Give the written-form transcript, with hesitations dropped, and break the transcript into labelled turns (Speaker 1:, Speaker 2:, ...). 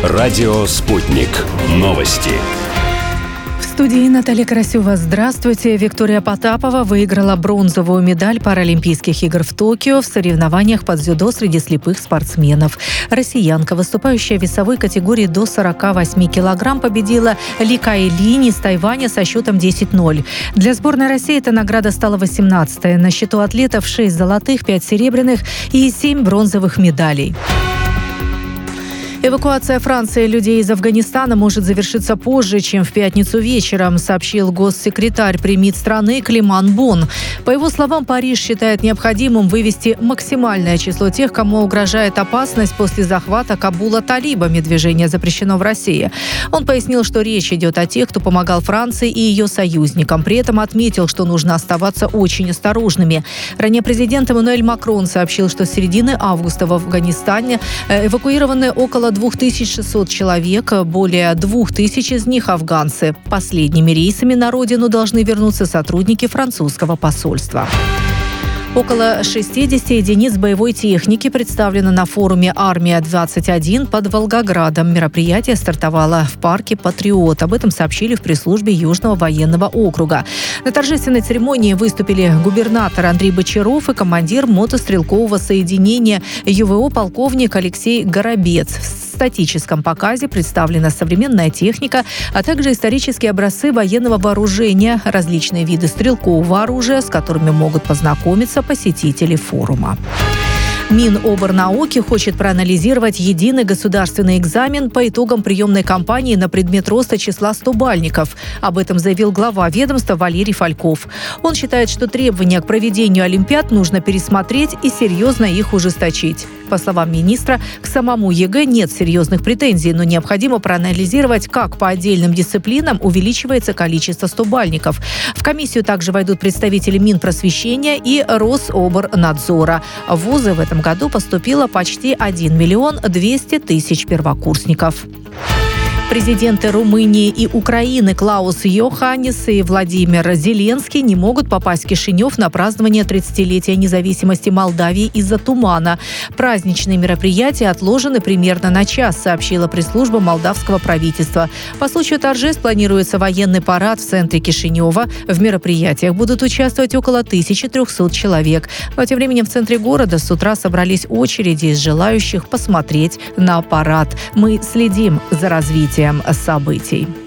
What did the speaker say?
Speaker 1: Радио «Спутник». Новости.
Speaker 2: В студии Наталья Карасева. Здравствуйте. Виктория Потапова выиграла бронзовую медаль Паралимпийских игр в Токио в соревнованиях по дзюдо среди слепых спортсменов. Россиянка, выступающая в весовой категории до 48 килограмм, победила Ли Кайлинь из Тайваня со счетом 10-0. Для сборной России эта награда стала 18-я. На счету атлетов 6 золотых, 5 серебряных и 7 бронзовых медалей. Эвакуация Франции людей из Афганистана может завершиться позже, чем в пятницу вечером, сообщил госсекретарь при МИД страны Климан Бон. По его словам, Париж считает необходимым вывести максимальное число тех, кому угрожает опасность после захвата Кабула талибами. Движение запрещено в России. Он пояснил, что речь идет о тех, кто помогал Франции и ее союзникам. При этом отметил, что нужно оставаться очень осторожными. Ранее президент Эммануэль Макрон сообщил, что с середины августа в Афганистане эвакуированы около 2600 человек, более 2000 из них афганцы. Последними рейсами на родину должны вернуться сотрудники французского посольства. Около 60 единиц боевой техники представлено на форуме «Армия-21» под Волгоградом. Мероприятие стартовало в парке «Патриот». Об этом сообщили в пресс-службе Южного военного округа. На торжественной церемонии выступили губернатор Андрей Бочаров и командир мотострелкового соединения ЮВО полковник Алексей Горобец. В статическом показе представлена современная техника, а также исторические образцы военного вооружения, различные виды стрелкового оружия, с которыми могут познакомиться посетители форума. Миноборнауки хочет проанализировать единый государственный экзамен по итогам приемной кампании на предмет роста числа стобальников. Об этом заявил глава ведомства Валерий Фальков. Он считает, что требования к проведению олимпиад нужно пересмотреть и серьезно их ужесточить. По словам министра, к самому ЕГЭ нет серьезных претензий, но необходимо проанализировать, как по отдельным дисциплинам увеличивается количество стобальников. В комиссию также войдут представители Минпросвещения и Рособорнадзора. В вузы в этом году поступило почти 1 миллион 200 тысяч первокурсников. Президенты Румынии и Украины Клаус Йоханнис и Владимир Зеленский не могут попасть в Кишинев на празднование 30-летия независимости Молдавии из-за тумана. Праздничные мероприятия отложены примерно на час, сообщила пресс-служба молдавского правительства. По случаю торжеств планируется военный парад в центре Кишинева. В мероприятиях будут участвовать около 1300 человек. Но тем временем в центре города с утра собрались очереди из желающих посмотреть на парад. Мы следим за развитием событий.